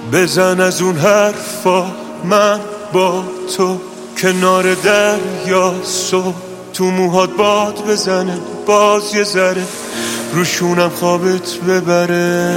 بزن از اون حرفا، من با تو کنار دریا، صبح تو موهات باد بزنه، باز یه ذره روشونم خوابت ببره.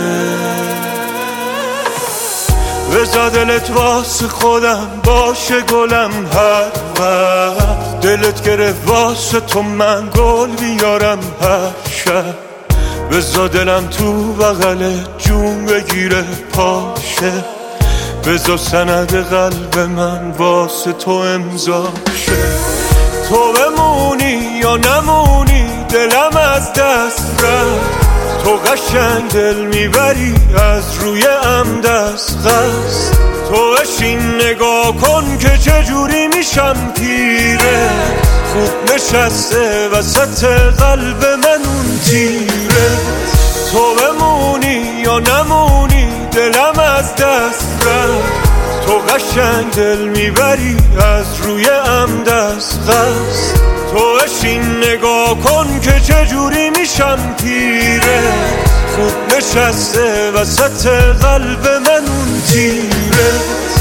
بذار دلت واسه خودم باشه گلم، هر وقت دلت گرفت واسه تو من گل بیارم هر شب. بذار دلم تو بغل جون بگیره پاشه، بذار سند قلب من واسه تو امضا شه. تو بمونی یا نمونی دلم از دست رفت، تو قشنگ دل میبری از روی دست قصد. تو بشین نگاه کن که چجوری میشم پیره، خوب نشسته وسط قلب من اون تیره. تو بمونی یا نمونی دلم از دست رفت، تو قشنگ دل میبری از روی دست قصد. تو بشین نگاه کن که چجوری میشم پیره، خوب نشسته وسط قلب من اون تیره.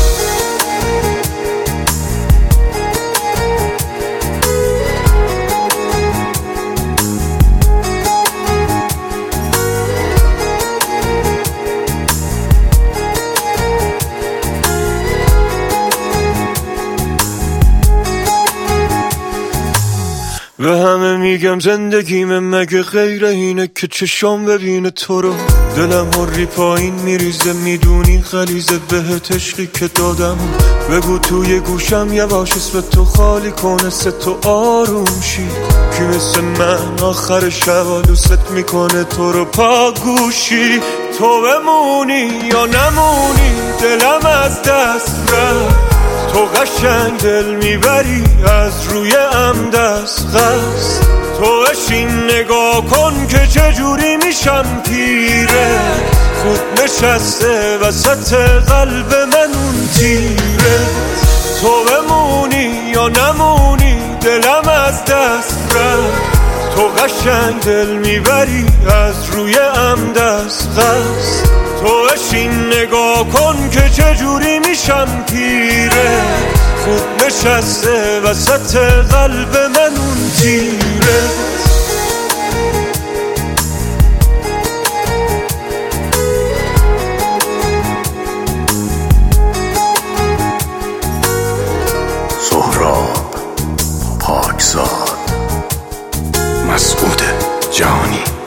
به همه میگم زندگیم مگه غیر اینه که چشام ببینه تو رو، دلم هری پایین میریزه، میدونی غلیظه بهت عشقی که دادم. بگو توی گوشم یواش اسم تو خالی کنه سه تو آروم شی، کی مثل من آخر شب دوست میکنه تو رو پا گوشی. تو بمونی یا نمونی دلم از دست رفت، تو قشنگ دل میبری از روی دست قصد. تو بشین نگاه کن که چجوری میشم پیره، خوب نشسته وسط قلب من اون تیره. تو بمونی یا نمونی دلم از دست رفت، تو قشنگ دل میبری از روی دست قصد. تو بشین نگاه کن که چجوری میشم پیره، خوب نشسته وسط قلب من اون تیره. سهراب پاکزاد، مسعود جهانی.